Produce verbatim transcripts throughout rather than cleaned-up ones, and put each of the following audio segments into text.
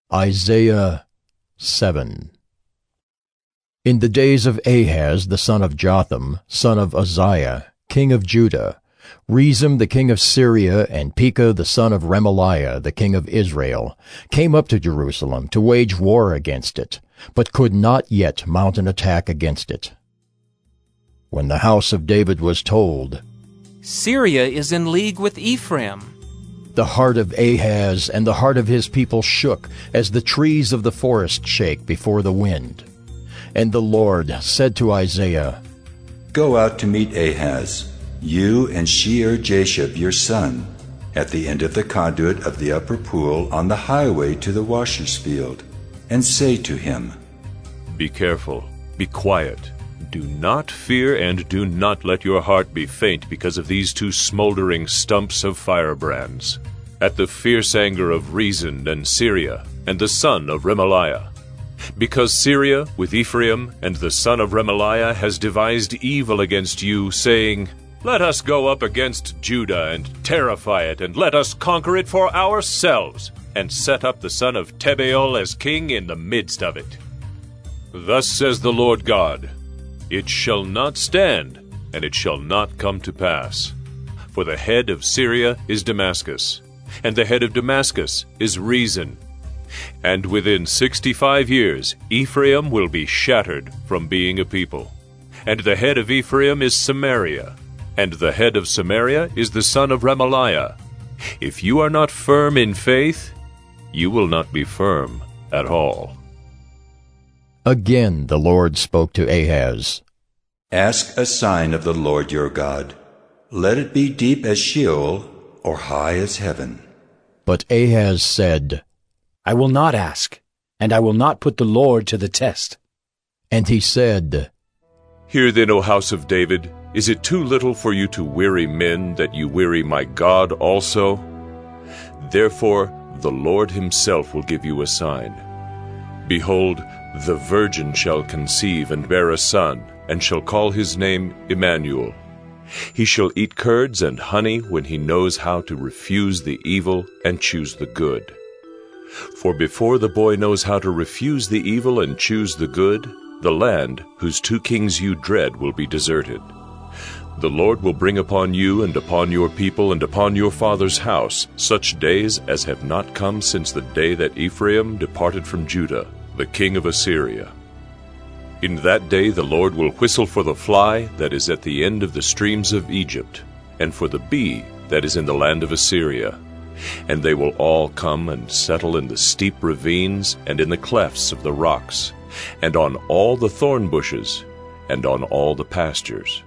Isaiah seven. In the days of Ahaz the son of Jotham, son of Uzziah, king of Judah, Rezin the king of Syria and Pekah the son of Remaliah the king of Israel came up to Jerusalem to wage war against it, but could not yet mount an attack against it. When the house of David was told, Syria is in league with Ephraim, the heart of Ahaz and the heart of his people shook, as the trees of the forest shake before the wind. And the Lord said to Isaiah, Go out to meet Ahaz, you and Shear-Jashub your son, at the end of the conduit of the upper pool on the highway to the washer's field, and say to him, Be careful, be quiet. Do not fear, and do not let your heart be faint because of these two smoldering stumps of firebrands, at the fierce anger of Rezin and Syria, and the son of Remaliah. Because Syria with Ephraim and the son of Remaliah has devised evil against you, saying, Let us go up against Judah and terrify it, and let us conquer it for ourselves, and set up the son of Tebaal as king in the midst of it. Thus says the Lord God, It shall not stand, and it shall not come to pass. For the head of Syria is Damascus, and the head of Damascus is Rezin. And within sixty-five years Ephraim will be shattered from being a people. And the head of Ephraim is Samaria, and the head of Samaria is the son of Remaliah. If you are not firm in faith, you will not be firm at all. Again the Lord spoke to Ahaz, Ask a sign of the Lord your God. Let it be deep as Sheol, or high as heaven. But Ahaz said, I will not ask, and I will not put the Lord to the test. And he said, Hear then, O house of David, is it too little for you to weary men, that you weary my God also? Therefore the Lord himself will give you a sign. Behold, the virgin shall conceive and bear a son, and shall call his name Emmanuel. He shall eat curds and honey when he knows how to refuse the evil and choose the good. For before the boy knows how to refuse the evil and choose the good, the land, whose two kings you dread, will be deserted. The Lord will bring upon you and upon your people and upon your father's house such days as have not come since the day that Ephraim departed from Judah, the king of Assyria. In that day the Lord will whistle for the fly that is at the end of the streams of Egypt, and for the bee that is in the land of Assyria. And they will all come and settle in the steep ravines and in the clefts of the rocks, and on all the thorn bushes, and on all the pastures.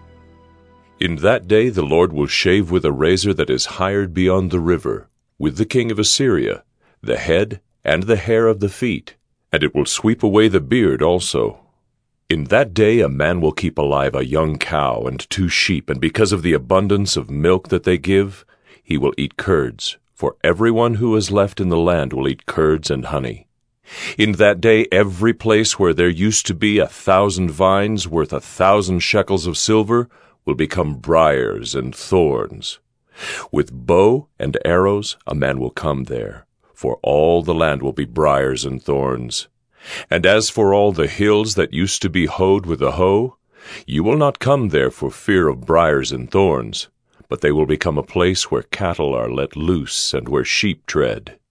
In that day the Lord will shave with a razor that is hired beyond the river, with the king of Assyria, the head and the hair of the feet, and it will sweep away the beard also. In that day a man will keep alive a young cow and two sheep, and because of the abundance of milk that they give, he will eat curds, for everyone who is left in the land will eat curds and honey. In that day every place where there used to be a thousand vines worth a thousand shekels of silver will become briars and thorns. With bow and arrows a man will come there, for all the land will be briars and thorns. And as for all the hills that used to be hoed with a hoe, you will not come there for fear of briars and thorns, but they will become a place where cattle are let loose and where sheep tread.